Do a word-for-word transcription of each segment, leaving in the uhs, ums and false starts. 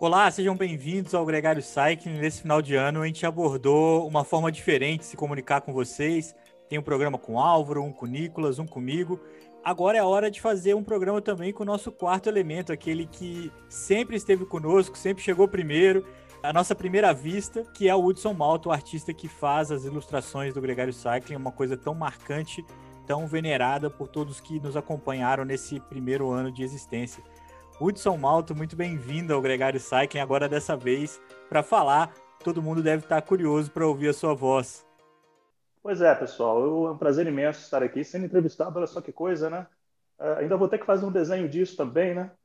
Olá, sejam bem-vindos ao Gregário Cycling. Nesse final de ano a gente abordou uma forma diferente de se comunicar com vocês. Tem um programa com o Álvaro, um com o Nicolas, um comigo. Agora é a hora de fazer um programa também com o nosso quarto elemento, aquele que sempre esteve conosco, sempre chegou primeiro, a nossa primeira vista, que é o Hudson Malta, o artista que faz as ilustrações do Gregário Cycling, uma coisa tão marcante, tão venerada por todos que nos acompanharam nesse primeiro ano de existência. Hudson Malta, muito bem-vindo ao Gregário Cycling, agora dessa vez para falar. Todo mundo deve estar curioso para ouvir a sua voz. Pois é, pessoal, eu, é um prazer imenso estar aqui sendo entrevistado, olha só que coisa, né? Uh, ainda vou ter que fazer um desenho disso também, né?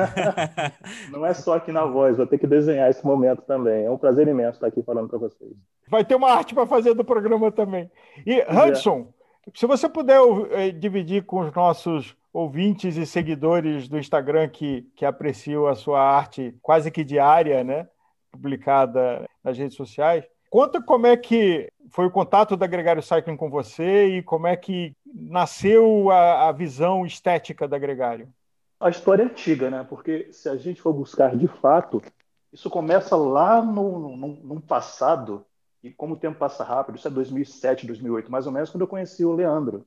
Não é só aqui na voz, vou ter que desenhar esse momento também. É um prazer imenso estar aqui falando para vocês. Vai ter uma arte para fazer do programa também. E, pois Hudson, é. se você puder eh, dividir com os nossos ouvintes e seguidores do Instagram que, que apreciam a sua arte quase que diária, né? Publicada nas redes sociais, conta como é que foi o contato da Gregário Cycling com você e como é que nasceu a, a visão estética da Gregário. A história é antiga, né? Porque se a gente for buscar de fato, isso começa lá no, no, no passado, e como o tempo passa rápido, isso é dois mil e sete, dois mil e oito, mais ou menos, quando eu conheci o Leandro,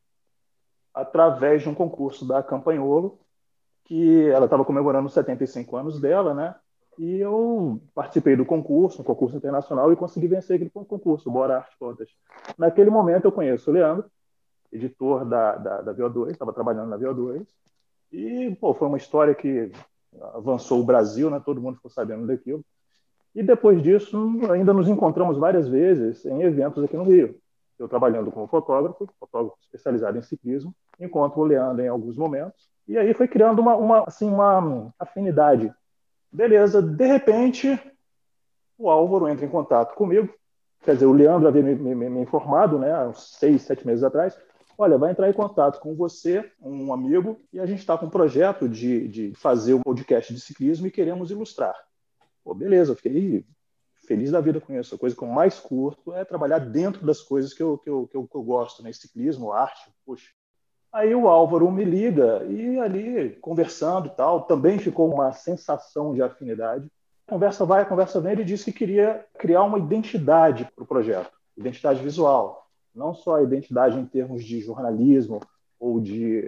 através de um concurso da Campanholo, que ela estava comemorando os setenta e cinco anos dela, né? E eu participei do concurso, um concurso internacional, e consegui vencer aquele concurso, Bora Arte Contas. Naquele momento eu conheço o Leandro, editor da, da, da V O dois, estava trabalhando na V O dois, e pô, foi uma história que avançou o Brasil, né? Todo mundo ficou sabendo daquilo. E depois disso, ainda nos encontramos várias vezes em eventos aqui no Rio. Eu trabalhando como fotógrafo, fotógrafo especializado em ciclismo, encontro o Leandro em alguns momentos, e aí foi criando uma, uma, assim, uma afinidade. Beleza, de repente, o Álvaro entra em contato comigo, quer dizer, o Leandro havia me, me, me informado, né, há uns seis, sete meses atrás, olha, vai entrar em contato com você, um amigo, e a gente está com um projeto de, de fazer um podcast de ciclismo e queremos ilustrar. Pô, beleza, eu fiquei feliz da vida com isso. A coisa que eu mais curto é trabalhar dentro das coisas que eu, que eu, que eu, que eu gosto, né, ciclismo, arte, puxa. Aí o Álvaro me liga e ali, conversando e tal, também ficou uma sensação de afinidade. Conversa vai, conversa vem, ele disse que queria criar uma identidade para o projeto, identidade visual. Não só a identidade em termos de jornalismo ou de,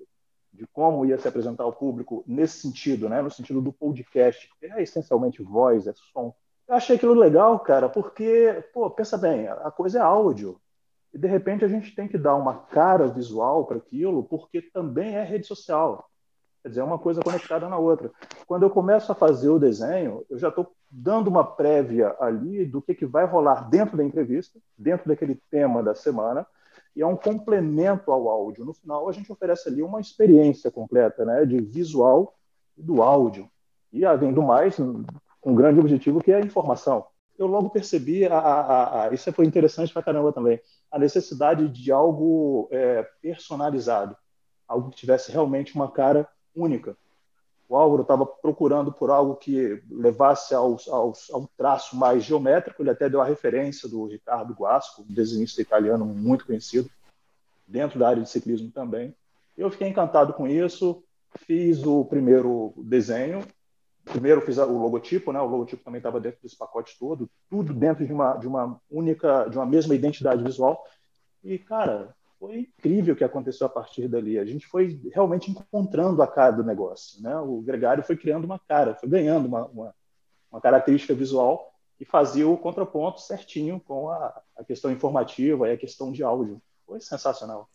de como ia se apresentar ao público nesse sentido, né? No sentido do podcast, que é essencialmente voz, é som. Eu achei aquilo legal, cara, porque, pô, pensa bem, a coisa é áudio. E, de repente, a gente tem que dar uma cara visual para aquilo, porque também é rede social. Quer dizer, é uma coisa conectada na outra. Quando eu começo a fazer o desenho, eu já estou dando uma prévia ali do que, que vai rolar dentro da entrevista, dentro daquele tema da semana, e é um complemento ao áudio. No final, a gente oferece ali uma experiência completa, né, de visual e do áudio. E, além do mais, um grande objetivo que é a informação. Eu logo percebi, a, a, a, isso foi interessante pra caramba também, a necessidade de algo é, personalizado, algo que tivesse realmente uma cara única. O Álvaro estava procurando por algo que levasse aos, aos, ao traço mais geométrico, ele até deu a referência do Ricardo Guasco, um desenhista italiano muito conhecido, dentro da área de ciclismo também. Eu fiquei encantado com isso, fiz o primeiro desenho, primeiro fiz o logotipo, né? O logotipo também estava dentro desse pacote todo, tudo dentro de uma, de uma única, de uma mesma identidade visual. E, cara, foi incrível o que aconteceu a partir dali. A gente foi realmente encontrando a cara do negócio, né? O Gregário foi criando uma cara, foi ganhando uma, uma, uma característica visual que fazia o contraponto certinho com a, a questão informativa e a questão de áudio. Foi sensacional.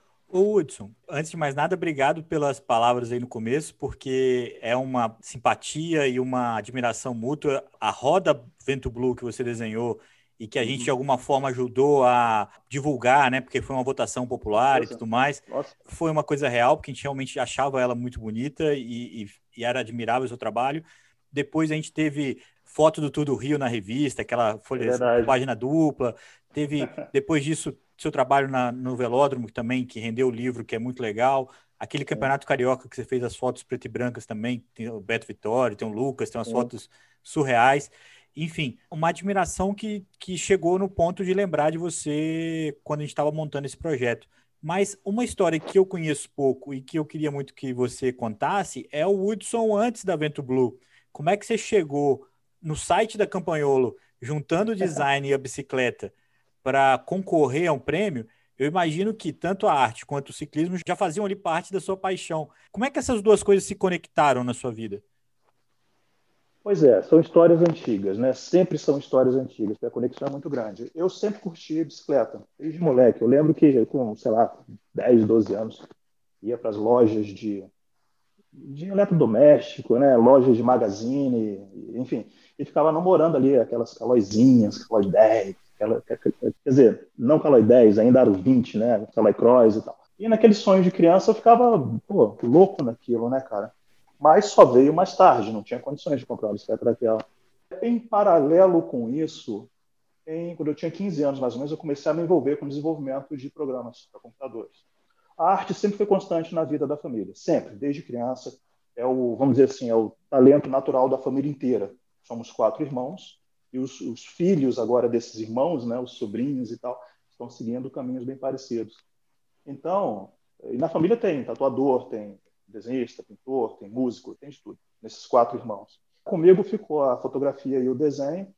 Ô Hudson, antes de mais nada, obrigado pelas palavras aí no começo, porque é uma simpatia e uma admiração mútua. A roda Vento Blue que você desenhou e que a gente, de alguma forma, ajudou a divulgar, né? Porque foi uma votação popular e tudo mais. Nossa. Foi uma coisa real, porque a gente realmente achava ela muito bonita e, e, e era admirável o seu trabalho. Depois a gente teve foto do Tudo Rio na revista, aquela folha, É página dupla. Teve, depois disso, seu trabalho na, no Velódromo também, que rendeu o livro, que é muito legal. Aquele Campeonato Carioca que você fez as fotos preto e brancas também, tem o Beto Vitória, tem o Lucas, tem umas Sim. fotos surreais. Enfim, uma admiração que, que chegou no ponto de lembrar de você quando a gente estava montando esse projeto. Mas uma história que eu conheço pouco e que eu queria muito que você contasse é o Hudson antes da Vento Blue. Como é que você chegou no site da Campagnolo, juntando o design e a bicicleta para concorrer a um prêmio, eu imagino que tanto a arte quanto o ciclismo já faziam ali parte da sua paixão. Como é que essas duas coisas se conectaram na sua vida? Pois é, são histórias antigas, né? Sempre são histórias antigas, porque a conexão é muito grande. Eu sempre curti bicicleta, desde moleque. Eu lembro que com, sei lá, dez, doze anos, ia para as lojas de, de eletrodoméstico, né? Lojas de magazine, enfim, e ficava namorando ali aquelas Calóizinhas, Calói dez, aquela, quer dizer, não Calói dez, ainda era o vinte, né? Calói Cross e tal. E naquele sonho de criança eu ficava, pô, louco naquilo, né, cara? Mas só veio mais tarde, não tinha condições de comprar uma bicicleta daquela. Em paralelo com isso, em, quando eu tinha quinze anos mais ou menos, eu comecei a me envolver com o desenvolvimento de programas para computadores. A arte sempre foi constante na vida da família, sempre, desde criança. É o, vamos dizer assim, é o talento natural da família inteira. Somos quatro irmãos e os, os filhos agora desses irmãos, né, os sobrinhos e tal, estão seguindo caminhos bem parecidos. Então, e na família tem tatuador, tem desenhista, pintor, tem músico, tem de tudo, nesses quatro irmãos. Comigo ficou a fotografia e o desenho,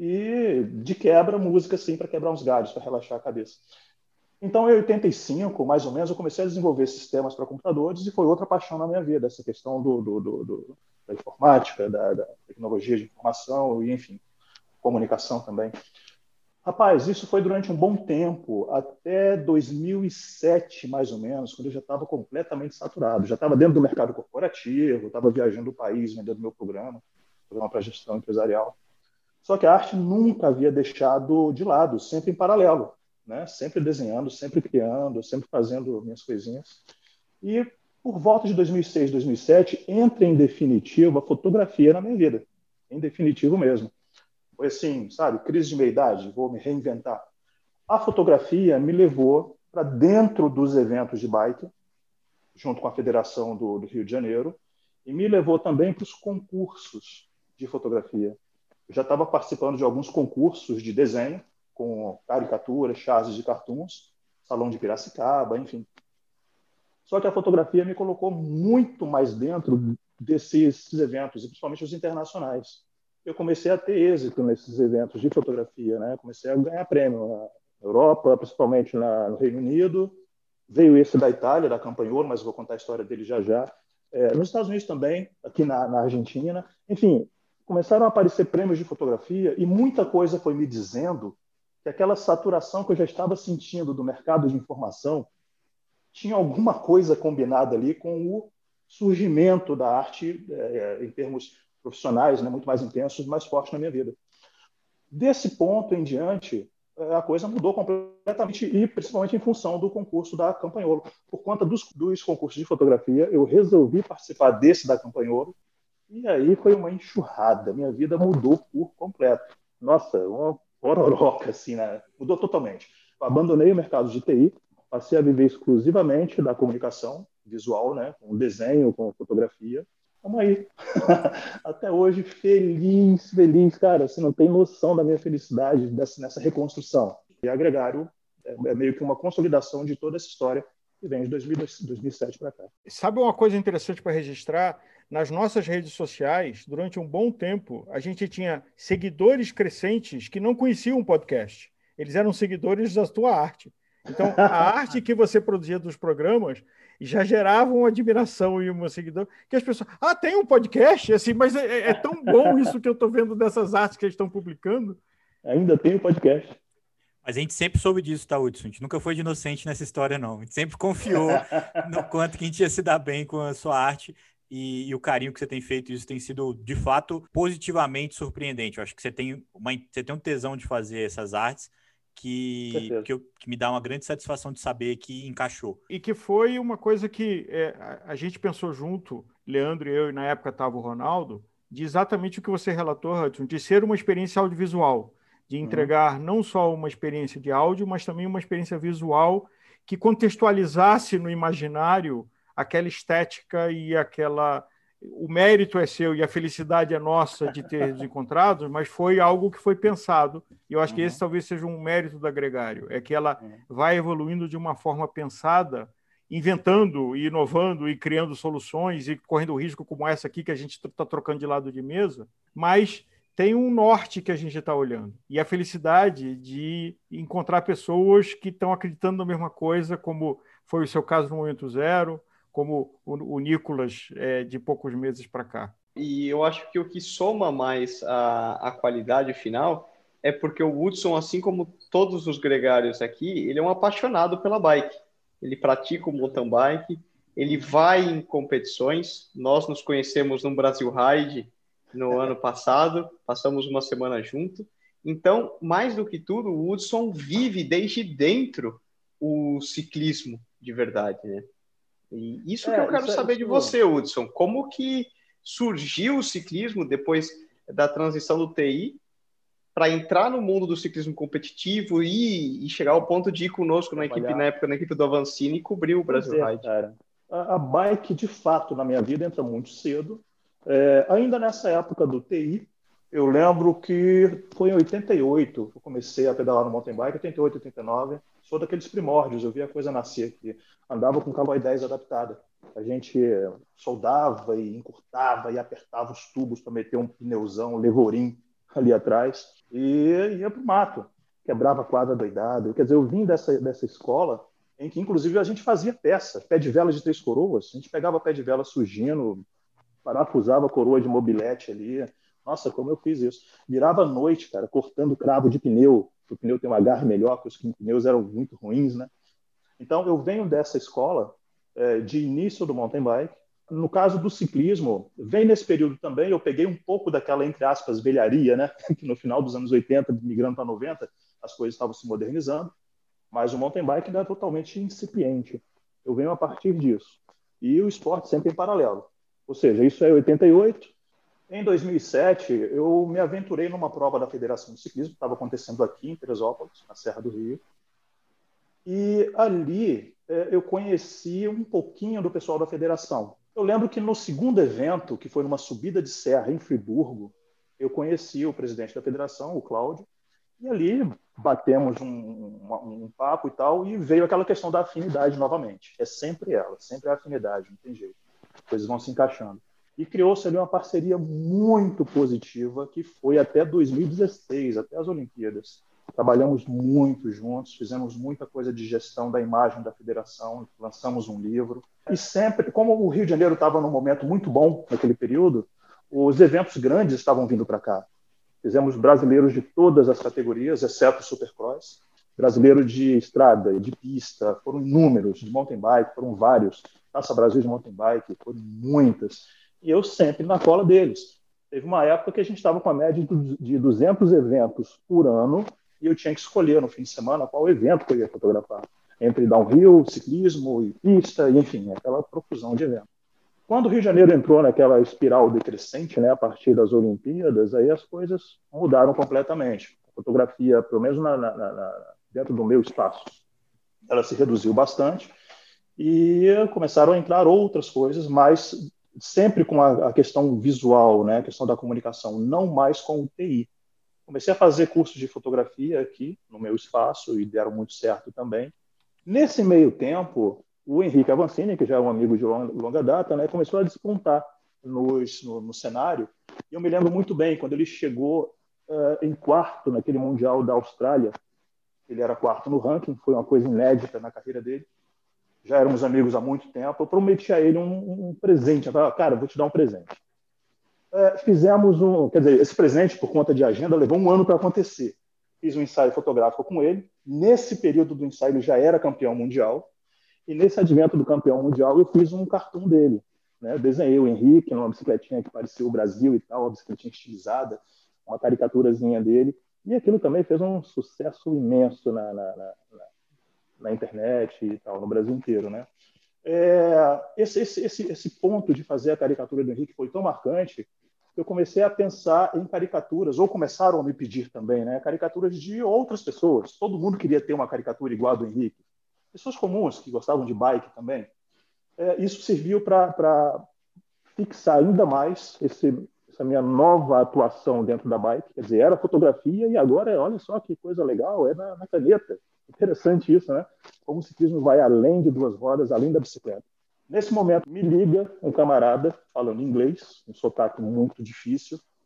e de quebra, música, assim, para quebrar uns galhos, para relaxar a cabeça. Então, em oitenta e cinco, mais ou menos, eu comecei a desenvolver sistemas para computadores e foi outra paixão na minha vida, essa questão do, do, do, do, da informática, da, da tecnologia de informação e, enfim, comunicação também. Rapaz, isso foi durante um bom tempo, até dois mil e sete, mais ou menos, quando eu já estava completamente saturado. Já estava dentro do mercado corporativo, estava viajando o país, vendendo meu programa, programa para gestão empresarial. Só que a arte nunca havia deixado de lado, sempre em paralelo, né? Sempre desenhando, sempre criando, sempre fazendo minhas coisinhas. E por volta de dois mil e seis, dois mil e sete, entra em definitivo a fotografia na minha vida, em definitivo mesmo. Foi assim, sabe, crise de meia-idade, vou me reinventar. A fotografia me levou para dentro dos eventos de bike, junto com a Federação do, do Rio de Janeiro, e me levou também para os concursos de fotografia. Eu já estava participando de alguns concursos de desenho, com caricaturas, charges de cartoons, Salão de Piracicaba, enfim. Só que a fotografia me colocou muito mais dentro desses eventos, e principalmente os internacionais. Eu comecei a ter êxito nesses eventos de fotografia, né? Comecei a ganhar prêmio na Europa, principalmente na, no Reino Unido. Veio esse da Itália, da Campagnolo, mas vou contar a história dele já já. É, nos Estados Unidos também, aqui na, na Argentina. Enfim, começaram a aparecer prêmios de fotografia e muita coisa foi me dizendo que aquela saturação que eu já estava sentindo do mercado de informação tinha alguma coisa combinada ali com o surgimento da arte é, em termos profissionais, né, muito mais intensos, mais fortes na minha vida. Desse ponto em diante, a coisa mudou completamente, e principalmente em função do concurso da Campagnolo. Por conta dos, dos concursos de fotografia, eu resolvi participar desse da Campagnolo, e aí foi uma enxurrada. Minha vida mudou por completo. Nossa, uma pororoca, assim, né? Mudou totalmente. Eu abandonei o mercado de T I, passei a viver exclusivamente da comunicação visual, né, com desenho, com fotografia. Vamos aí. Até hoje, feliz, feliz. Cara, você não tem noção da minha felicidade dessa, nessa reconstrução. E a Gregário é, é meio que uma consolidação de toda essa história que vem de dois mil e sete para cá. Sabe uma coisa interessante para registrar? Nas nossas redes sociais, durante um bom tempo, a gente tinha seguidores crescentes que não conheciam o podcast. Eles eram seguidores da tua arte. Então, a arte que você produzia dos programas já gerava uma admiração e um seguidor, que as pessoas, ah, tem um podcast? Assim, mas é, é tão bom isso que eu estou vendo dessas artes que eles estão publicando. Ainda tem o podcast. Mas a gente sempre soube disso, tá, Hudson? A gente nunca foi de inocente nessa história, não. A gente sempre confiou no quanto que a gente ia se dar bem com a sua arte e, e o carinho que você tem feito. Isso tem sido, de fato, positivamente surpreendente. Eu acho que você tem, uma, você tem um tesão de fazer essas artes que, que, eu, que me dá uma grande satisfação de saber que encaixou. E que foi uma coisa que é, a, a gente pensou junto, Leandro e eu, e na época estava o Ronaldo, de exatamente o que você relatou, Hudson, de ser uma experiência audiovisual, de entregar uhum. não só uma experiência de áudio, mas também uma experiência visual que contextualizasse no imaginário aquela estética e aquela... O mérito é seu e a felicidade é nossa de ter nos encontrado, mas foi algo que foi pensado. E eu acho uhum. que esse talvez seja um mérito da Gregário, é que ela uhum. vai evoluindo de uma forma pensada, inventando e inovando e criando soluções e correndo risco como essa aqui que a gente está trocando de lado de mesa, mas tem um norte que a gente está olhando. E a felicidade de encontrar pessoas que estão acreditando na mesma coisa, como foi o seu caso no Momento Zero, como o, o Nicolas é, de poucos meses para cá. E eu acho que o que soma mais a, a qualidade final é porque o Hudson, assim como todos os gregários aqui, ele é um apaixonado pela bike. Ele pratica o mountain bike, ele vai em competições. Nós nos conhecemos no Brasil Ride no ano passado, passamos uma semana junto. Então, mais do que tudo, o Hudson vive desde dentro o ciclismo de verdade, né? E isso é, que eu quero saber é, de você, Hudson. Como que surgiu o ciclismo depois da transição do T I para entrar no mundo do ciclismo competitivo e, e chegar ao ponto de ir conosco na equipe, na época, na equipe do Avancini e cobrir o Brasil é, Ride? Cara. A, a bike, de fato, na minha vida entra muito cedo. É, ainda nessa época do T I, eu lembro que foi em oitenta e oito que eu comecei a pedalar no mountain bike, oitenta e oito, oitenta e nove. Sou daqueles primórdios, eu vi a coisa nascer aqui. Andava com Cowboy dez adaptada. A gente soldava e encurtava e apertava os tubos para meter um pneuzão, um levorim ali atrás e ia para o mato. Quebrava a quadra doidado. Quer dizer, eu vim dessa, dessa escola em que, inclusive, a gente fazia peça. Pé de vela de Três Coroas. A gente pegava pé de vela surgindo, parafusava a coroa de mobilete ali. Nossa, como eu fiz isso. Virava à noite, cara, cortando cravo de pneu. O pneu tem um agarre melhor, porque os pneus eram muito ruins, né? Então, eu venho dessa escola é, de início do mountain bike. No caso do ciclismo, vem nesse período também, eu peguei um pouco daquela, entre aspas, velharia, né? Que no final dos anos oitenta, migrando para noventa, as coisas estavam se modernizando, mas o mountain bike ainda é totalmente incipiente. Eu venho a partir disso. E o esporte sempre em paralelo. Ou seja, isso é oitenta e oito. Em dois mil e sete, eu me aventurei numa prova da Federação de Ciclismo, que estava acontecendo aqui em Teresópolis, na Serra do Rio. E ali é, eu conheci um pouquinho do pessoal da federação. Eu lembro que no segundo evento, que foi numa subida de serra em Friburgo, eu conheci o presidente da federação, o Cláudio, e ali batemos um, um, um papo e tal, e veio aquela questão da afinidade novamente. É sempre ela, sempre a afinidade, não tem jeito. As coisas vão se encaixando. E criou-se ali uma parceria muito positiva, que foi até dois mil e dezesseis, até as Olimpíadas. Trabalhamos muito juntos, fizemos muita coisa de gestão da imagem da federação, lançamos um livro. E sempre, como o Rio de Janeiro estava num momento muito bom naquele período, os eventos grandes estavam vindo para cá. Fizemos brasileiros de todas as categorias, exceto o Supercross. Brasileiro de estrada e de pista, foram inúmeros, de mountain bike, foram vários. Taça Brasil de mountain bike, foram muitas. E eu sempre na cola deles. Teve uma época que a gente estava com a média de duzentos eventos por ano, e eu tinha que escolher no fim de semana qual evento que eu ia fotografar. Entre downhill, ciclismo e pista, e, enfim, aquela profusão de eventos. Quando o Rio de Janeiro entrou naquela espiral decrescente, né, a partir das Olimpíadas, aí as coisas mudaram completamente. A fotografia, pelo menos na, na, na, dentro do meu espaço, ela se reduziu bastante e começaram a entrar outras coisas, mas sempre com a, a questão visual, né, a questão da comunicação, não mais com o T I. Comecei a fazer cursos de fotografia aqui no meu espaço e deram muito certo também. Nesse meio tempo, o Henrique Avancini, que já é um amigo de longa data, né, começou a despontar nos, no, no cenário. E eu me lembro muito bem, quando ele chegou uh, em quarto naquele Mundial da Austrália, ele era quarto no ranking, foi uma coisa inédita na carreira dele. Já éramos amigos há muito tempo. Eu prometi a ele um, um presente. Eu falei, cara, vou te dar um presente. É, fizemos um... Quer dizer, esse presente, por conta de agenda, levou um ano para acontecer. Fiz um ensaio fotográfico com ele. Nesse período do ensaio, ele já era campeão mundial. E nesse advento do campeão mundial, eu fiz um cartoon dele. Né? Eu desenhei o Henrique numa bicicletinha que parecia o Brasil e tal, uma bicicletinha estilizada, uma caricaturazinha dele. E aquilo também fez um sucesso imenso na, na, na, na internet e tal, no Brasil inteiro, né? É, esse, esse, esse, esse ponto de fazer a caricatura do Henrique foi tão marcante que eu comecei a pensar em caricaturas, ou começaram a me pedir também, né, caricaturas de outras pessoas. Todo mundo queria ter uma caricatura igual a do Henrique. Pessoas comuns que gostavam de bike também. É, isso serviu para fixar ainda mais esse, essa minha nova atuação dentro da bike. Quer dizer, era fotografia e agora, olha só que coisa legal, é na, na caneta. Interessante isso, né? Como o ciclismo vai além de duas rodas, além da bicicleta. Nesse momento, me liga um camarada falando inglês, um sotaque muito difícil.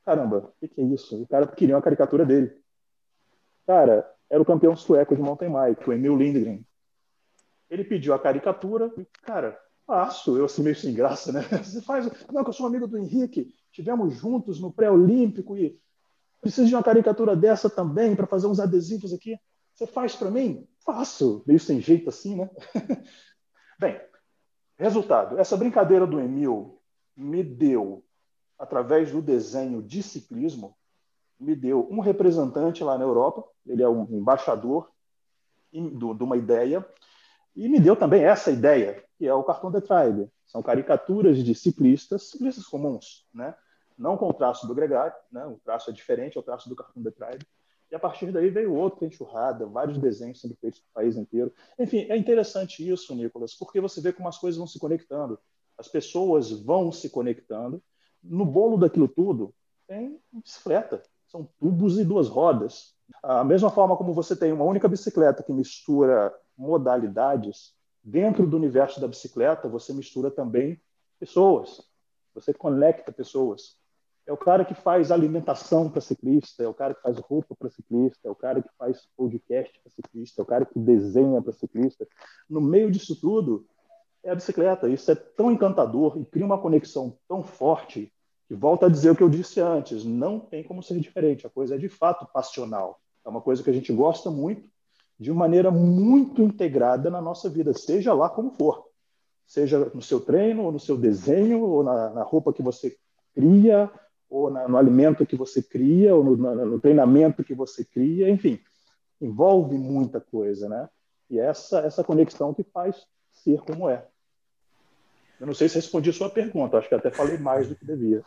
caramba, o que, que é isso? O cara queria uma caricatura dele. Cara, era o campeão sueco de mountain bike, o Emil Lindgren. Ele pediu a caricatura e, cara, faço. Eu assim meio sem graça, né? Você faz... Não, que eu sou amigo do Henrique, estivemos juntos no pré-olímpico e preciso de uma caricatura dessa também para fazer uns adesivos aqui. Você faz para mim? Faço. Meio sem jeito assim, né? Bem, resultado. Essa brincadeira do Emil me deu, através do desenho de ciclismo, me deu um representante lá na Europa. Ele é um embaixador de uma ideia. E me deu também essa ideia, que é o Cartoon the Tribe. São caricaturas de ciclistas, ciclistas comuns, né? Não com o traço do Gregário, né? O traço é diferente, é o traço do Cartoon the Tribe. E a partir daí veio outra enxurrada, vários desenhos sendo feitos no país inteiro. Enfim, é interessante isso, Nicolas, porque você vê como as coisas vão se conectando. As pessoas vão se conectando. No bolo daquilo tudo tem bicicleta. São tubos e duas rodas. A mesma forma como você tem uma única bicicleta que mistura modalidades, dentro do universo da bicicleta, você mistura também pessoas. Você conecta pessoas. É o cara que faz alimentação para ciclista, é o cara que faz roupa para ciclista, é o cara que faz podcast para ciclista, é o cara que desenha para ciclista. No meio disso tudo, é a bicicleta. Isso é tão encantador e cria uma conexão tão forte que volta a dizer o que eu disse antes, não tem como ser diferente. A coisa é de fato passional. É uma coisa que a gente gosta muito, de maneira muito integrada na nossa vida, seja lá como for. Seja no seu treino, ou no seu desenho, ou na, na roupa que você cria, ou na, no alimento que você cria, ou no, no, no treinamento que você cria, enfim. Envolve muita coisa, né? E essa, essa conexão que faz ser como é. Eu não sei se respondi a sua pergunta, acho que até falei mais do que devia.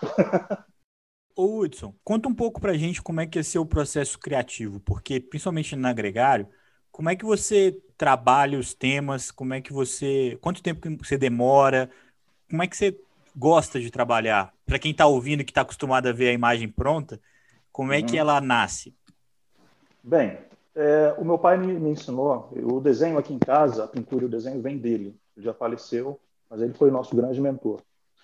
Ô Hudson, conta um pouco pra gente como é que é seu processo criativo, porque principalmente no Gregário, como é que você trabalha os temas, como é que você, quanto tempo que você demora, como é que você gosta de trabalhar? Para quem está ouvindo, que está acostumado a ver a imagem pronta, como é que Uhum. ela nasce? Bem, é, o meu pai me, me ensinou, o desenho aqui em casa, a pintura e o desenho vem dele, ele já faleceu, mas ele foi o nosso grande mentor.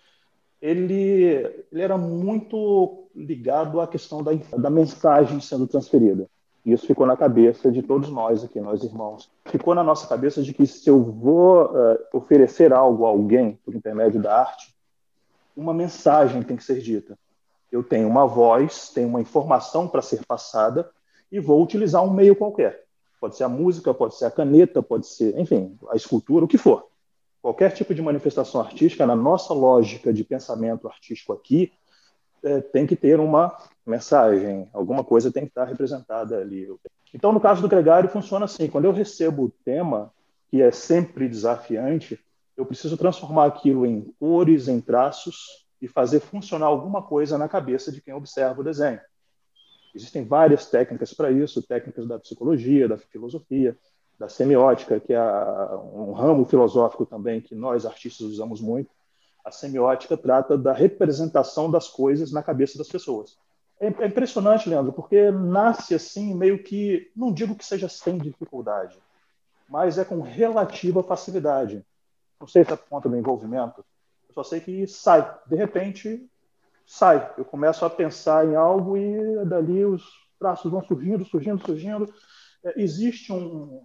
Ele, ele era muito ligado à questão da, da mensagem sendo transferida. Isso ficou na cabeça de todos nós aqui, nós irmãos. Ficou na nossa cabeça de que se eu vou uh, oferecer algo a alguém por intermédio da arte, uma mensagem tem que ser dita. Eu tenho uma voz, tenho uma informação para ser passada e vou utilizar um meio qualquer. Pode ser a música, pode ser a caneta, pode ser, enfim, a escultura, o que for. Qualquer tipo de manifestação artística, na nossa lógica de pensamento artístico aqui, é, tem que ter uma mensagem, alguma coisa tem que estar representada ali. Então, no caso do Gregário, funciona assim. Quando eu recebo o tema, que é sempre desafiante, eu preciso transformar aquilo em cores, em traços e fazer funcionar alguma coisa na cabeça de quem observa o desenho. Existem várias técnicas para isso, técnicas da psicologia, da filosofia, da semiótica, que é um ramo filosófico também que nós artistas usamos muito. A semiótica trata da representação das coisas na cabeça das pessoas. É impressionante, Leandro, porque nasce assim, meio que, não digo que seja sem dificuldade, mas é com relativa facilidade. Não sei se é por conta do envolvimento, eu só sei que sai. De repente, sai. Eu começo a pensar em algo e dali os traços vão surgindo, surgindo, surgindo. É, existe um,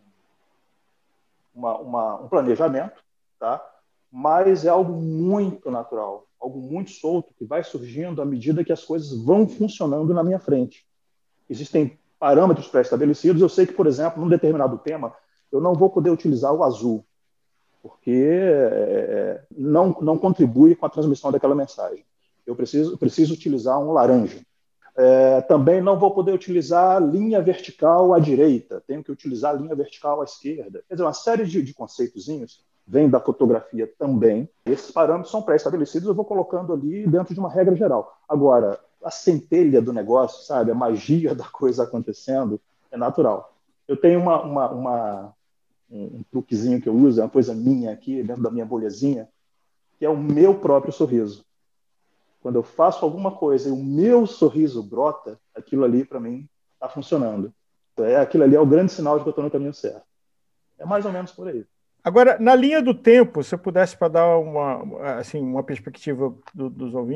uma, uma, um planejamento, tá? Mas é algo muito natural, algo muito solto, que vai surgindo à medida que as coisas vão funcionando na minha frente. Existem parâmetros pré-estabelecidos. Eu sei que, por exemplo, num determinado tema, eu não vou poder utilizar o azul, porque é, não, não contribui com a transmissão daquela mensagem. Eu preciso, preciso utilizar um laranja. É, também não vou poder utilizar linha vertical à direita, tenho que utilizar linha vertical à esquerda. Quer dizer, uma série de, de conceitozinhos vem da fotografia também. Esses parâmetros são pré-estabelecidos, eu vou colocando ali dentro de uma regra geral. Agora, a centelha do negócio, sabe, a magia da coisa acontecendo, é natural. Eu tenho uma, uma, uma, um, um truquezinho que eu uso, é uma coisa minha aqui, dentro da minha bolhazinha, que é o meu próprio sorriso. Quando eu faço alguma coisa e o meu sorriso brota, aquilo ali, para mim, está funcionando. É, aquilo ali é o grande sinal de que eu estou no caminho certo. É mais ou menos por aí. Agora, na linha do tempo, se eu pudesse para dar uma, assim, uma perspectiva do, dos ouvintes,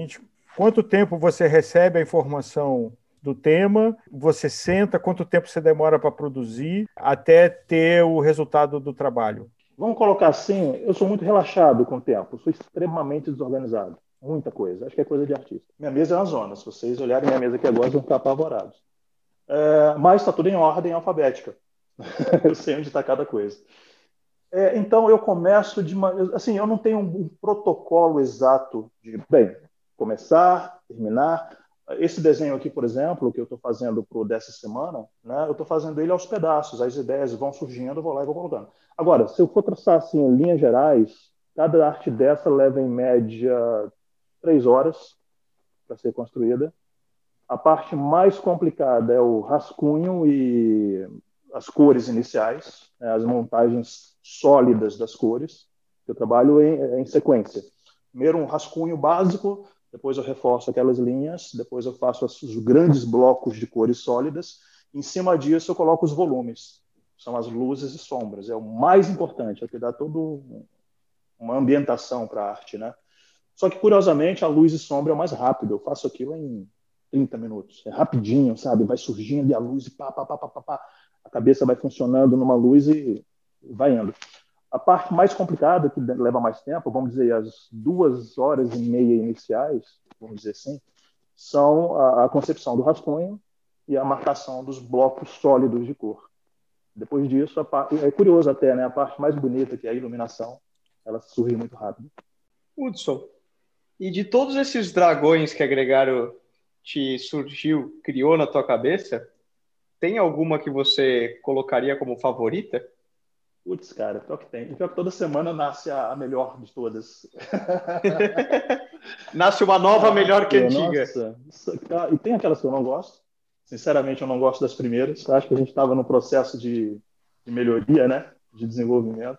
quanto tempo você recebe a informação do tema, você senta, quanto tempo você demora para produzir, até ter o resultado do trabalho? Vamos colocar assim, eu sou muito relaxado com o tempo, sou extremamente desorganizado. Muita coisa, acho que é coisa de artista. Minha mesa é uma zona, se vocês olharem minha mesa aqui agora, vão ficar apavorados. É, mas está tudo em ordem alfabética. Eu sei onde está cada coisa. É, então, eu começo de uma... Assim, eu não tenho um, um protocolo exato de, bem, começar, terminar. Esse desenho aqui, por exemplo, que eu estou fazendo para o dessa semana, né, eu estou fazendo ele aos pedaços, as ideias vão surgindo, eu vou lá e vou colocando. Agora, se eu for traçar assim, em linhas gerais, cada arte dessa leva em média três horas para ser construída. A parte mais complicada é o rascunho e as cores iniciais, né, as montagens sólidas das cores. Eu trabalho em, em sequência. Primeiro um rascunho básico, depois eu reforço aquelas linhas, depois eu faço os grandes blocos de cores sólidas. Em cima disso eu coloco os volumes, são as luzes e sombras. É o mais importante, é o que dá toda uma ambientação para a arte, né? Só que, curiosamente, a luz e sombra é o mais rápido. Eu faço aquilo em trinta minutos. É rapidinho, sabe? Vai surgindo e a luz e pá, pá, pá, pá, pá, pá. A cabeça vai funcionando numa luz e vai indo. A parte mais complicada, que leva mais tempo, vamos dizer, as duas horas e meia iniciais, vamos dizer assim, são a, a concepção do rascunho e a marcação dos blocos sólidos de cor. Depois disso, a parte, é curioso até, né? A parte mais bonita, que é a iluminação, ela surge muito rápido. Hudson, e de todos esses dragões que a Gregário te surgiu, criou na tua cabeça, tem alguma que você colocaria como favorita? Putz, cara, pior que tem. E pior que toda semana nasce a, a melhor de todas. Nasce uma nova Ah, melhor que a antiga. Nossa, isso- ah, e tem aquelas que eu não gosto. Sinceramente, eu não gosto das primeiras. Acho que a gente estava no processo de, de melhoria, né? De desenvolvimento.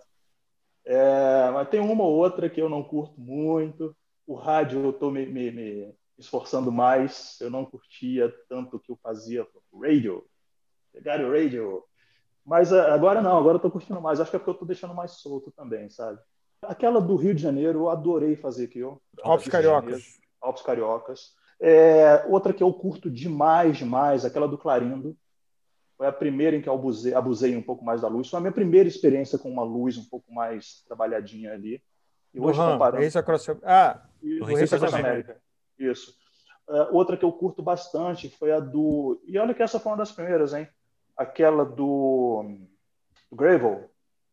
É, mas tem uma ou outra que eu não curto muito. O rádio eu estou me, me, me esforçando mais. Eu não curtia tanto o que eu fazia. Radio, pegar o radio. Mas ah, agora não, agora eu estou curtindo mais. Acho que é porque eu estou deixando mais solto também, sabe? Aquela do Rio de Janeiro, eu adorei fazer aquilo. Alpes Cariocas. Alpes Cariocas. É, outra que eu curto demais, demais, aquela do Clarindo. Foi a primeira em que eu abusei, abusei um pouco mais da luz. Foi a minha primeira experiência com uma luz um pouco mais trabalhadinha ali. E Do hoje, Ram, comparando... Race Across... Ah, E do do Race Race Across Across America. Isso. Uh, outra que eu curto bastante foi a do... E olha que essa foi uma das primeiras, hein? Aquela do, do Gravel.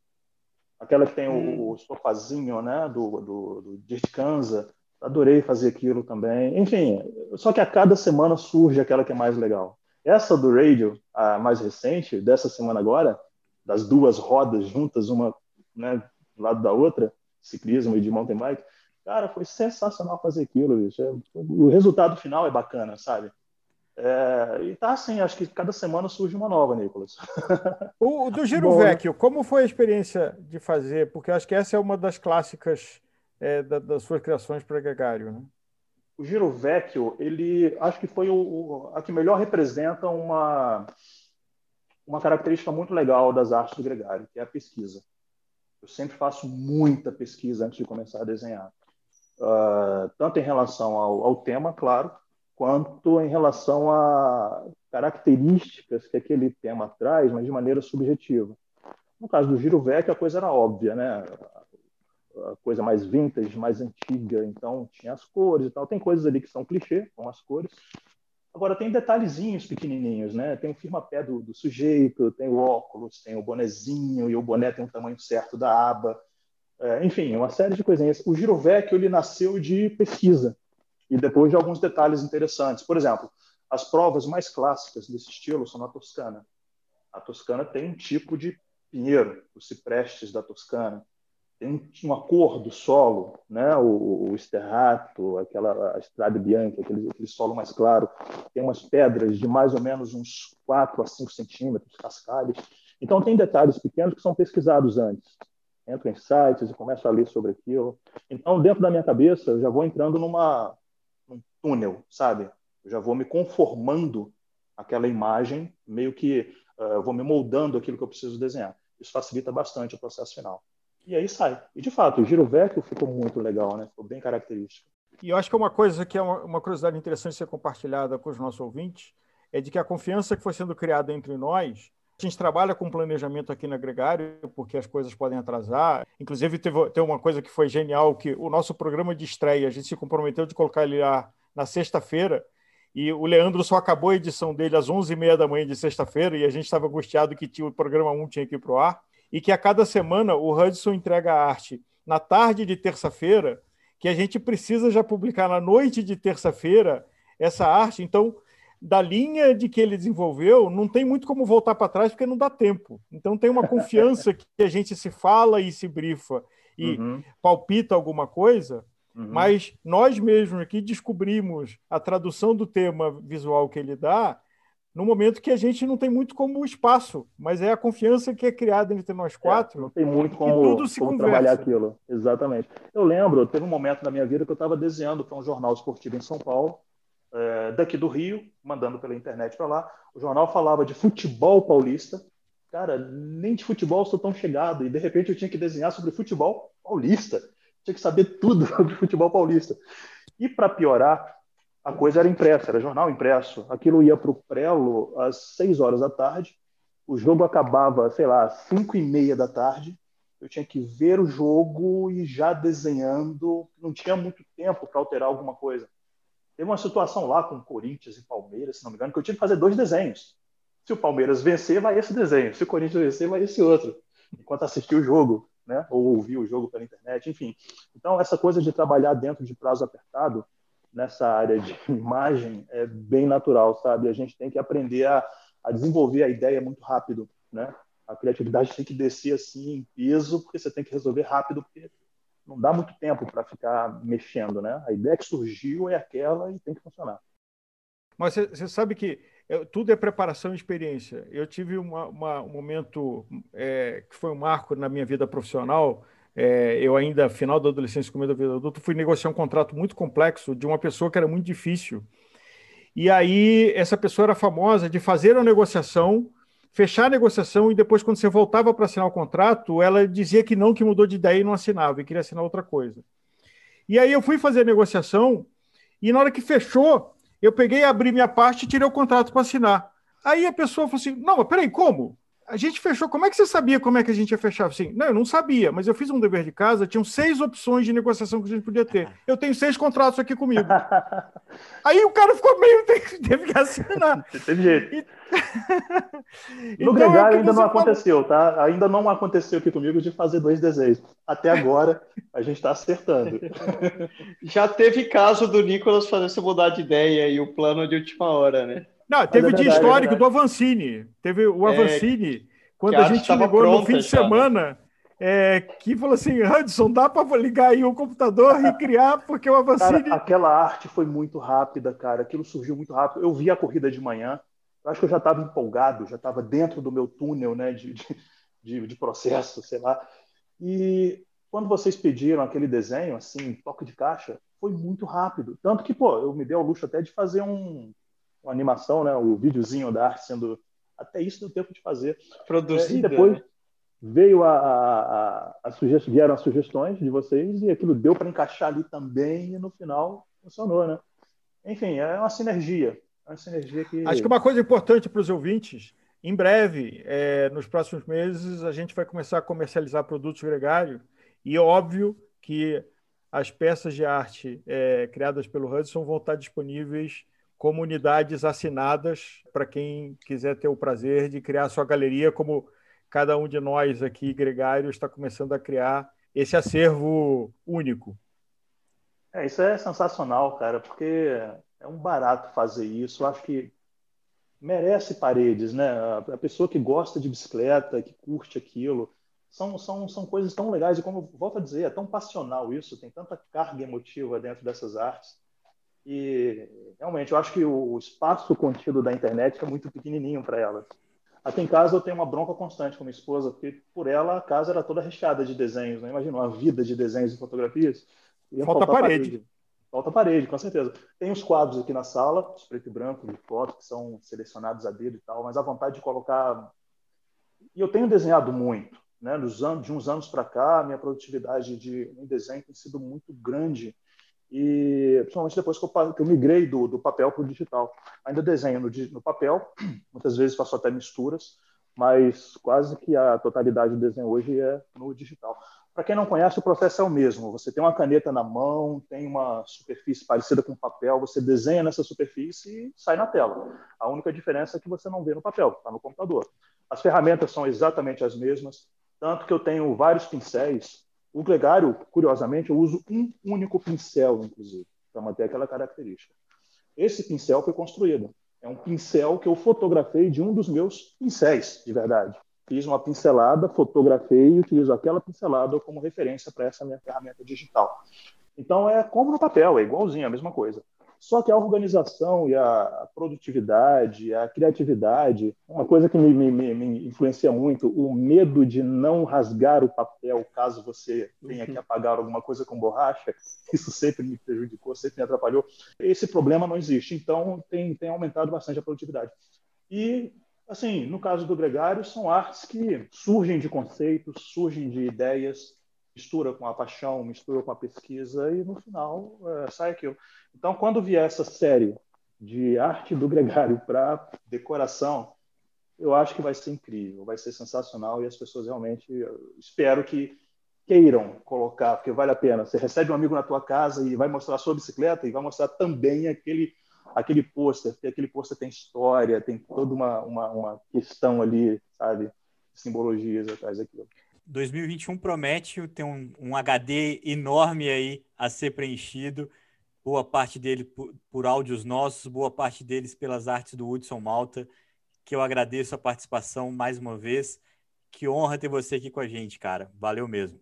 Aquela que tem hum. o, o sofazinho, né? Do, do, do Dirk Kanza. Adorei fazer aquilo também. Enfim, só que a cada semana surge aquela que é mais legal. Essa do Radio, a mais recente, dessa semana agora, das duas rodas juntas, uma, né, do lado da outra, ciclismo e de mountain bike, cara, foi sensacional fazer aquilo, bicho. É, o resultado final é bacana, sabe? É, e tá assim, acho que cada semana surge uma nova, Nicolas. O, o do Giro Bom, Vecchio, como foi a experiência de fazer? Porque acho que essa é uma das clássicas é, da, das suas criações para Gregário, né? O Giro Vecchio, ele acho que foi o, o, a que melhor representa uma, uma característica muito legal das artes do Gregário, que é a pesquisa. Eu sempre faço muita pesquisa antes de começar a desenhar. Uh, tanto em relação ao, ao tema, claro, quanto em relação a características que aquele tema traz, mas de maneira subjetiva. No caso do Giro Vecchio, a coisa era óbvia, né? A coisa mais vintage, mais antiga, então tinha as cores e tal. Tem coisas ali que são clichê, com as cores. Agora tem detalhezinhos pequenininhos, né? Tem o firmapé do, do sujeito, tem o óculos, tem o bonezinho, e o boné tem o tamanho certo da aba. É, enfim, uma série de coisinhas. O Giro Vecchio, ele nasceu de pesquisa e depois de alguns detalhes interessantes. Por exemplo, as provas mais clássicas desse estilo são na Toscana. A Toscana tem um tipo de pinheiro, os ciprestes da Toscana. Tem uma cor do solo, né? o, o Sterrato, aquela a Strade Bianche, aquele, aquele solo mais claro. Tem umas pedras de mais ou menos uns quatro a cinco centímetros, cascalhos. Então, tem detalhes pequenos que são pesquisados antes. Entro em sites e começo a ler sobre aquilo. Então, dentro da minha cabeça, eu já vou entrando numa, num túnel, sabe? Eu já vou me conformando àquela imagem, meio que uh, vou me moldando aquilo que eu preciso desenhar. Isso facilita bastante o processo final. E aí sai. E, de fato, o Giro Vecchio ficou muito legal, né? Ficou bem característico. E eu acho que uma coisa que é uma, uma curiosidade interessante ser compartilhada com os nossos ouvintes é de que a confiança que foi sendo criada entre nós, a gente trabalha com planejamento aqui na Gregário, porque as coisas podem atrasar. Inclusive, teve, teve uma coisa que foi genial, que o nosso programa de estreia, a gente se comprometeu de colocar ele lá na sexta-feira, e o Leandro só acabou a edição dele às onze e meia da manhã de sexta-feira, e a gente estava angustiado que tinha, o programa um tinha que ir para o ar, e que a cada semana o Hudson entrega a arte na tarde de terça-feira, que a gente precisa já publicar na noite de terça-feira essa arte. Então, da linha de que ele desenvolveu, não tem muito como voltar para trás, porque não dá tempo. Então, tem uma confiança que a gente se fala e se brifa e uhum. palpita alguma coisa, uhum. mas nós mesmos aqui descobrimos a tradução do tema visual que ele dá no momento que a gente não tem muito como espaço, mas é a confiança que é criada entre nós quatro. É, não tem muito como, tudo se como trabalhar aquilo. Exatamente. Eu lembro, teve um momento na minha vida que eu estava desenhando para um jornal esportivo em São Paulo, é, daqui do Rio, mandando pela internet para lá. O jornal falava de futebol paulista. Cara, nem de futebol sou tão chegado. E, de repente, eu tinha que desenhar sobre futebol paulista. Tinha que saber tudo sobre futebol paulista. E, para piorar, a coisa era impressa, era jornal impresso. Aquilo ia para o Prelo às seis horas da tarde. O jogo acabava, sei lá, às cinco e meia da tarde. Eu tinha que ver o jogo e já desenhando. Não tinha muito tempo para alterar alguma coisa. Teve uma situação lá com Corinthians e Palmeiras, se não me engano, que eu tive que fazer dois desenhos. Se o Palmeiras vencer, vai esse desenho. Se o Corinthians vencer, vai esse outro. Enquanto assistia o jogo, né? Ou ouvia o jogo pela internet, enfim. Então, essa coisa de trabalhar dentro de prazo apertado, nessa área de imagem, é bem natural, sabe? A gente tem que aprender a, a desenvolver a ideia muito rápido, né? A criatividade tem que descer assim em peso, porque você tem que resolver rápido, porque não dá muito tempo para ficar mexendo, né? A ideia que surgiu é aquela e tem que funcionar. Mas você sabe que eu, tudo é preparação e experiência. Eu tive uma, uma, um momento é, que foi um marco na minha vida profissional. É, eu ainda, final da adolescência, começo da vida adulta, fui negociar um contrato muito complexo de uma pessoa que era muito difícil. E aí, essa pessoa era famosa de fazer a negociação, fechar a negociação, e depois, quando você voltava para assinar o contrato, ela dizia que não, que mudou de ideia e não assinava, e queria assinar outra coisa. E aí eu fui fazer a negociação, e na hora que fechou, eu peguei, abri minha parte e tirei o contrato para assinar. Aí a pessoa falou assim, não, mas peraí, como? A gente fechou, como é que você sabia como é que a gente ia fechar? Assim, não, eu não sabia, mas eu fiz um dever de casa, tinham seis opções de negociação que a gente podia ter. Eu tenho seis contratos aqui comigo. Aí o cara ficou meio, teve que assinar. Teve jeito. E... No então, Gregário é ainda não falou... aconteceu, tá? Ainda não aconteceu aqui comigo de fazer dois desenhos. Até agora, a gente está acertando. Já teve caso do Nicolas fazer você mudar de ideia e o plano de última hora, né? Não, teve é verdade, de histórico é do Avancini. Teve o Avancini, é, quando a, a gente ligou no fim de já, semana, né? é, que falou assim, Hudson, dá para ligar aí o computador e criar, porque o Avancini... Cara, aquela arte foi muito rápida, cara. Aquilo surgiu muito rápido. Eu vi a corrida de manhã, eu acho que eu já estava empolgado, já estava dentro do meu túnel, né, de, de, de processo, sei lá. E quando vocês pediram aquele desenho, assim, toque de caixa, foi muito rápido. Tanto que, pô, eu me dei ao luxo até de fazer um... uma animação, né? O videozinho da arte sendo... Até isso deu tempo de fazer. Produzida. É, e depois veio a, a, a, a sugest... vieram as sugestões de vocês e aquilo deu para encaixar ali também e no final funcionou, né? Enfim, é uma sinergia. É uma sinergia que... Acho que uma coisa importante para os ouvintes, em breve, é, nos próximos meses, a gente vai começar a comercializar produtos gregários e é óbvio que as peças de arte é, criadas pelo Hudson vão estar disponíveis como unidades assinadas para quem quiser ter o prazer de criar a sua galeria, como cada um de nós aqui, gregário, está começando a criar esse acervo único. É, isso é sensacional, cara, porque é um barato fazer isso. Eu acho que merece paredes, né? A pessoa que gosta de bicicleta, que curte aquilo, são, são, são coisas tão legais. E como volto a dizer, é tão passional isso, tem tanta carga emotiva dentro dessas artes. E realmente eu acho que o espaço contido da internet é muito pequenininho para elas. Aqui em casa eu tenho uma bronca constante com minha esposa, porque por ela a casa era toda recheada de desenhos, né? Imagina uma vida de desenhos e fotografias. Falta parede. parede. Falta parede, com certeza. Tem os quadros aqui na sala, os preto e branco de foto, que são selecionados a dedo e tal, mas a vontade de colocar... E eu tenho desenhado muito, né? Dos anos, de uns anos para cá, a minha produtividade de um desenho tem sido muito grande. e principalmente depois que eu, que eu migrei do, do papel para o digital. Ainda desenho no, no papel, muitas vezes faço até misturas, mas quase que a totalidade do desenho hoje é no digital. Para quem não conhece, o processo é o mesmo. Você tem uma caneta na mão, tem uma superfície parecida com papel, você desenha nessa superfície e sai na tela. A única diferença é que você não vê no papel, está no computador. As ferramentas são exatamente as mesmas, tanto que eu tenho vários pincéis. O gregário, curiosamente, eu uso um único pincel, inclusive, para manter aquela característica. Esse pincel foi construído. É um pincel que eu fotografei de um dos meus pincéis, de verdade. Fiz uma pincelada, fotografei e utilizo aquela pincelada como referência para essa minha ferramenta digital. Então, é como no papel, é igualzinho, a mesma coisa. Só que a organização e a produtividade, a criatividade, uma coisa que me, me, me influencia muito, o medo de não rasgar o papel caso você tenha que apagar alguma coisa com borracha, isso sempre me prejudicou, sempre me atrapalhou. Esse problema não existe, então tem, tem aumentado bastante a produtividade. E, assim, no caso do gregário, são artes que surgem de conceitos, surgem de ideias, mistura com a paixão, mistura com a pesquisa e, no final, é, sai aquilo. Então, quando vier essa série de arte do gregário para decoração, eu acho que vai ser incrível, vai ser sensacional e as pessoas realmente, espero que queiram colocar, porque vale a pena. Você recebe um amigo na tua casa e vai mostrar a sua bicicleta e vai mostrar também aquele, aquele pôster, porque aquele pôster tem história, tem toda uma, uma, uma questão ali, sabe, simbologias atrás daquilo. dois mil e vinte e um promete ter um, um H D enorme aí a ser preenchido, boa parte dele por, por áudios nossos, boa parte deles pelas artes do Hudson Malta, que eu agradeço a participação mais uma vez. Que honra ter você aqui com a gente, cara. Valeu mesmo.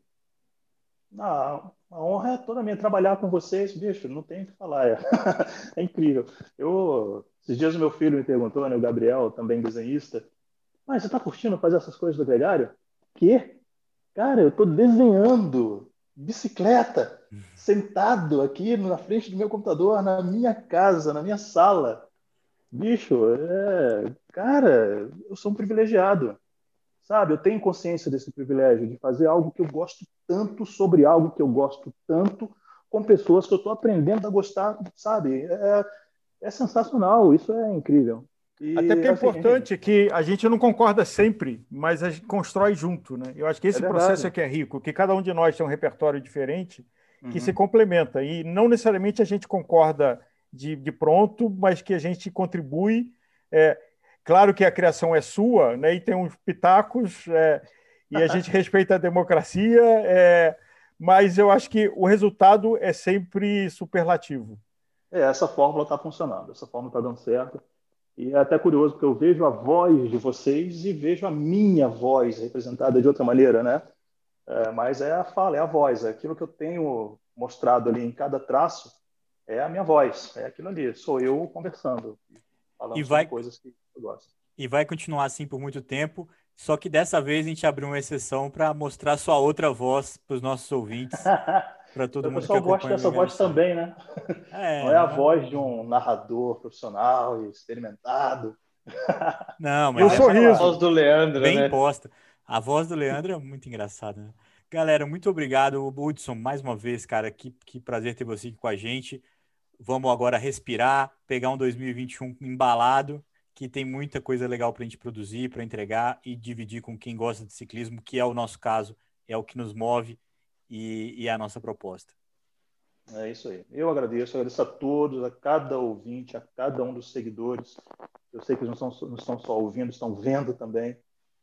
Ah, a honra é toda minha. Trabalhar com vocês, bicho, não tem o que falar. É, é incrível. Eu, esses dias o meu filho me perguntou, né, o Gabriel, também desenhista, mas você tá curtindo fazer essas coisas do gregário? Quê? Cara, eu tô desenhando bicicleta, sentado aqui na frente do meu computador, na minha casa, na minha sala. Bicho, é... cara, eu sou um privilegiado, sabe? Eu tenho consciência desse privilégio de fazer algo que eu gosto tanto, sobre algo que eu gosto tanto, com pessoas que eu estou aprendendo a gostar, sabe? É, é sensacional, isso é incrível. E, Até porque é assim, importante é... que a gente não concorda sempre, mas a gente constrói junto, né? Eu acho que esse é processo é que é rico, que cada um de nós tem um repertório diferente que uhum. se complementa. E não necessariamente a gente concorda de, de pronto, mas que a gente contribui. É, claro que a criação é sua, né? E tem uns pitacos, é, e a gente respeita a democracia, é, mas eu acho que o resultado é sempre superlativo. É, essa fórmula está funcionando, essa fórmula está dando certo. E é até curioso, porque eu vejo a voz de vocês e vejo a minha voz representada de outra maneira, né? É, mas é a fala, é a voz, é aquilo que eu tenho mostrado ali em cada traço, é a minha voz, é aquilo ali, sou eu conversando, falando e vai, sobre coisas que eu gosto. E vai continuar assim por muito tempo, só que dessa vez a gente abriu uma exceção para mostrar sua outra voz para os nossos ouvintes, para todo mundo que acompanha. O pessoal gosta dessa voz também, né? É, não é a não... voz de um narrador profissional e experimentado. Não, mas e o sorriso. A voz do Leandro, bem né? imposta. A voz do Leandro é muito engraçada, né? Galera, muito obrigado. Hudson, mais uma vez, cara, que, que prazer ter você aqui com a gente. Vamos agora respirar, pegar um dois mil e vinte e um embalado, que tem muita coisa legal para a gente produzir, para entregar e dividir com quem gosta de ciclismo, que é o nosso caso, é o que nos move e, e é a nossa proposta. É isso aí. Eu agradeço, agradeço a todos, a cada ouvinte, a cada um dos seguidores. Eu sei que eles não estão, não estão só ouvindo, estão vendo também.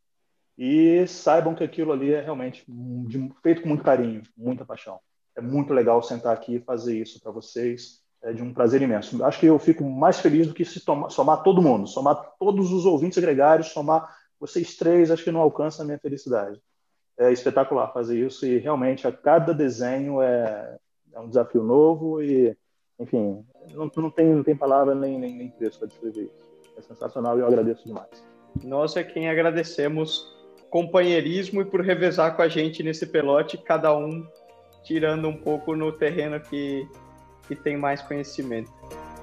E saibam que aquilo ali é realmente de, feito com muito carinho, muita paixão. É muito legal sentar aqui e fazer isso para vocês. É de um prazer imenso. Acho que eu fico mais feliz do que se tomar, somar todo mundo, somar todos os ouvintes gregários, somar vocês três, acho que não alcança a minha felicidade. É espetacular fazer isso e realmente a cada desenho é, é um desafio novo e, enfim, não, não, tem, não tem palavra nem, nem, nem preço para descrever isso. É sensacional e eu agradeço demais. Nós é quem agradecemos companheirismo e por revezar com a gente nesse pelote, cada um tirando um pouco no terreno que, que tem mais conhecimento.